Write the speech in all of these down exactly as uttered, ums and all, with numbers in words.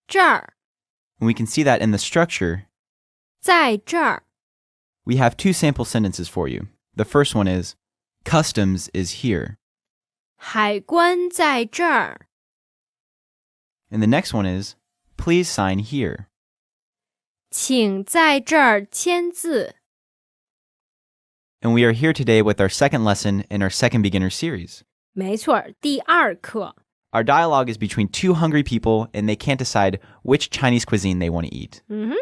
这儿 And we can see that in the structure. 在这儿 We have two sample sentences for you. The first one is, customs is here. 海关在这儿 And the next one is, please sign here. 请在这儿签字 And we are here today with our second lesson in our second beginner series. 没错，第二课 Our dialogue is between two hungry people and they can't decide which Chinese cuisine they want to eat. 嗯哼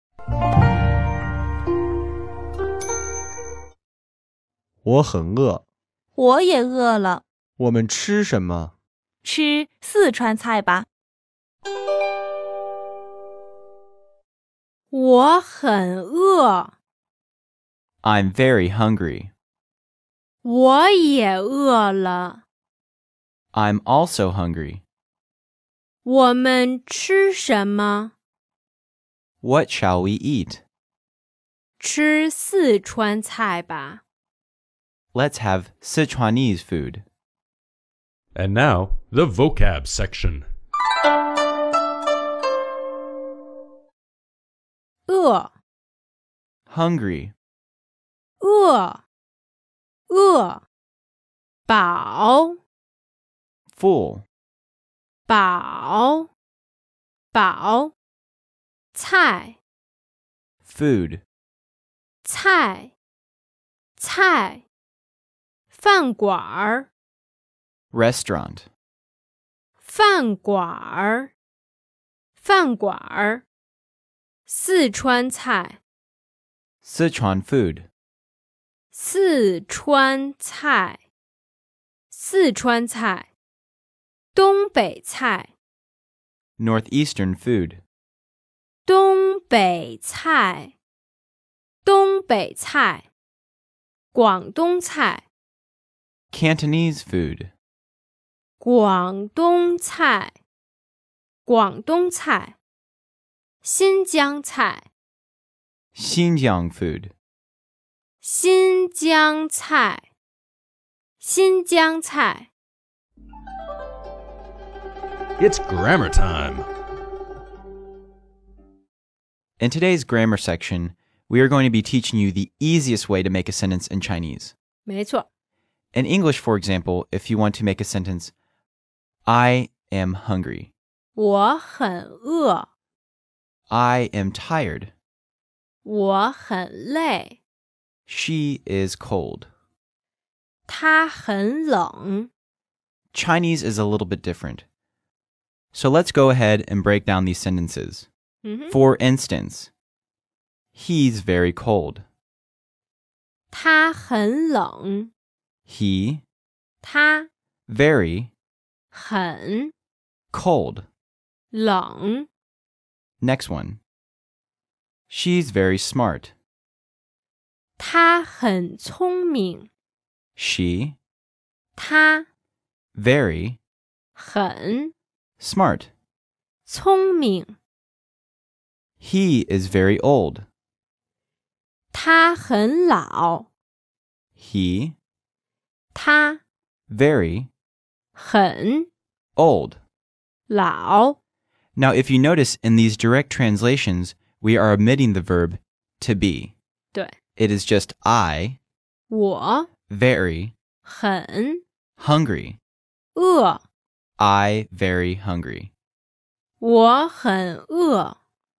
我很饿， 我也饿了， 我们吃什么？ 吃四川菜吧。 我很饿 I'm very hungry. 我也饿了 I'm also hungry. 我们吃什么 What shall we eat? 吃四川菜吧 Let's have Sichuanese food. And now, the vocab section. 饿 Hungry, 饿饿饱 full, 饱饱菜 food, 菜菜饭馆儿 restaurant, 饭馆儿饭馆儿四川菜 Sichuan food, 四川菜四川菜东北菜 northeastern food, 东北菜东北菜广东菜 Cantonese food, 广东菜广东菜新疆菜 Xinjiang food, 新疆菜新疆菜 It's grammar time. In today's grammar section, we are going to be teaching you the easiest way to make a sentence in Chinese. 没错 In English, for example, if you want to make a sentence, I am hungry, 我很饿 I am tired, 我很累 she is cold. 他很冷 Chinese is a little bit different. So let's go ahead and break down these sentences. 嗯哼 For instance, he's very cold. 他很冷 He, 他 very, 很 cold. 冷 Next one. She's very smart. 他很聪明 She, 他 very, 很 smart. 聪明 He is very old. 他很老 He, 他 very, 很 old. 老 Now, if you notice in these direct translations, we are omitting the verb to be. 对 It is just I, 我 very, 很 hungry. 饿 I, very hungry. 我很饿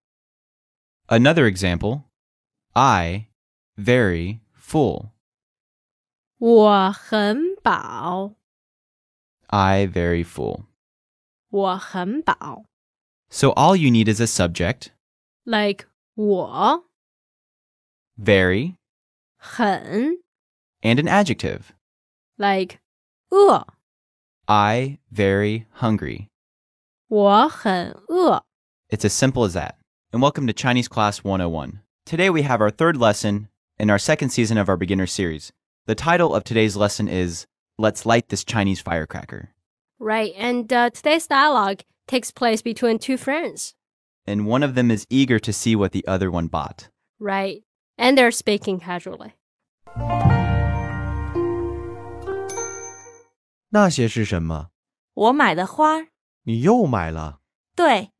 Another example. I, very full. 我很饱 I, very full. 我很饱 So all you need is a subject, like 我 very, 很 and an adjective. like 饿 I, very hungry. 我很饿 It's as simple as that. And welcome to Chinese Class one oh one. Today we have our third lesson in our second season of our beginner series. The title of today's lesson is Let's Light This Chinese Firecracker. Right, and uh, today's dialogue takes place between two friends. And one of them is eager to see what the other one bought. Right, and they're speaking casually. 那些是什么？ 我买的花， 你又买了？ 对，